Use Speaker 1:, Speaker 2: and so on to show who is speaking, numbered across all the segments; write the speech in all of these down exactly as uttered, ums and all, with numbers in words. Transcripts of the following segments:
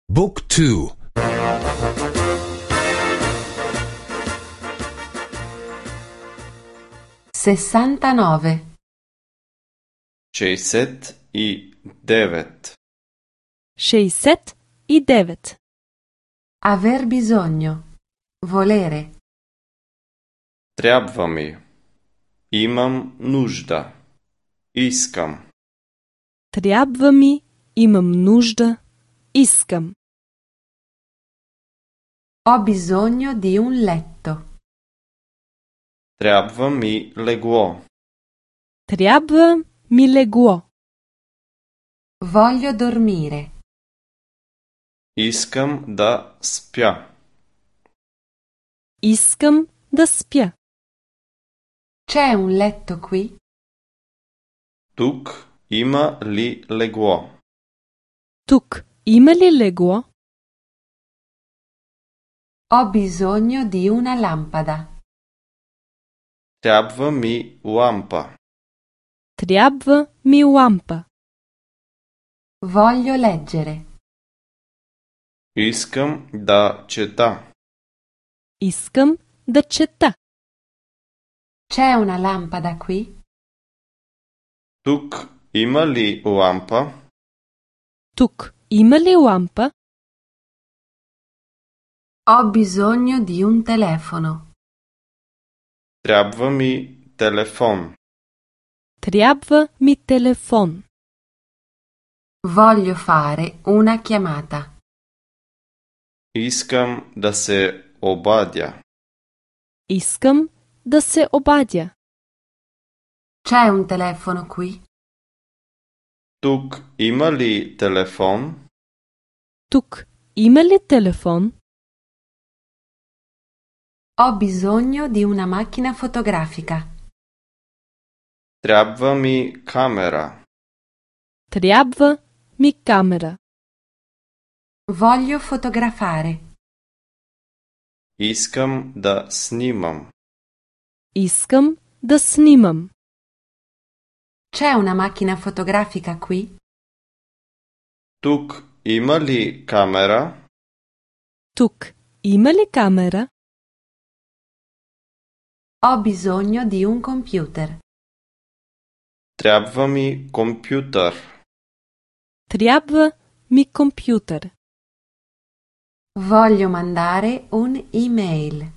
Speaker 1: Book two.
Speaker 2: sessantanove.
Speaker 3: šezdeset i devet.
Speaker 4: šezdeset i devet.
Speaker 2: Aver bisogno. Volere.
Speaker 3: Трябва ми. Имам нужда. Искам.
Speaker 4: Трябва ми, имам нужда, искам.
Speaker 2: Ho bisogno di un letto.
Speaker 3: Трябва ми легло.
Speaker 4: Трябва ми легло.
Speaker 2: Voglio dormire.
Speaker 3: Искам да спя.
Speaker 4: Искам да спя.
Speaker 2: C'è un letto qui?
Speaker 3: Тук има ли легло?
Speaker 4: Тук има ли легло?
Speaker 2: Ho bisogno di una lampada.
Speaker 3: Трябва ми лампа.
Speaker 4: Трябва ми лампа.
Speaker 2: Voglio leggere.
Speaker 3: Искам да чета.
Speaker 4: Искам да чета.
Speaker 2: C'è una lampada qui?
Speaker 3: Тук има ли лампа?
Speaker 4: Тук има ли лампа?
Speaker 2: Ho bisogno di un telefono.
Speaker 3: Трябва ми телефон.
Speaker 4: Трябва ми телефон.
Speaker 2: Voglio fare una chiamata.
Speaker 3: Искам да се обадя.
Speaker 4: Искам да се обадя.
Speaker 2: C'è un telefono qui?
Speaker 3: Тук има ли телефон?
Speaker 4: Тук има ли телефон?
Speaker 2: Ho bisogno di una macchina fotografica.
Speaker 3: Трябва ми камера.
Speaker 4: Трябва ми камера.
Speaker 2: Voglio fotografare.
Speaker 3: Искам да снимам.
Speaker 4: Искам да снимам.
Speaker 2: C'è una macchina fotografica qui?
Speaker 3: Тук има ли камера?
Speaker 4: Тук има ли камера?
Speaker 2: Ho bisogno di un computer.
Speaker 3: Трябва ми компютър.
Speaker 4: Трябва ми компютър.
Speaker 2: Voglio mandare un'email.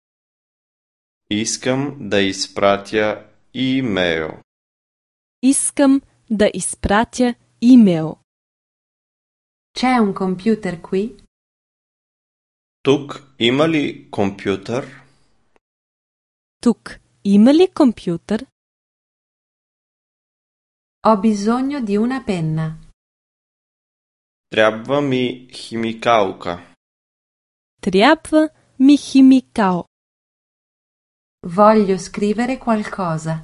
Speaker 3: Искам да изпратя имейл.
Speaker 4: Искам да изпратя имейл.
Speaker 2: C'è un computer qui?
Speaker 3: Тук има ли компютър?
Speaker 4: Тук има ли компютър?
Speaker 2: Ho bisogno di una penna.
Speaker 3: Трябва ми химикалка.
Speaker 4: Трябва ми химикал.
Speaker 2: Voglio scrivere qualcosa.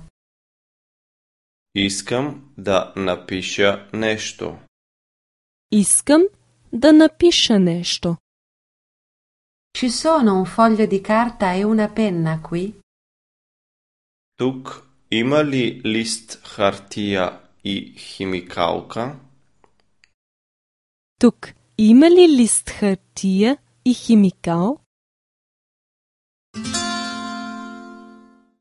Speaker 3: Искам да напиша нещо.
Speaker 4: Искам да напиша нещо.
Speaker 2: Ci sono un foglio di carta e una penna qui?
Speaker 3: Тук има ли лист хартия и химикалка?
Speaker 4: Тук има ли лист хартия и химикал?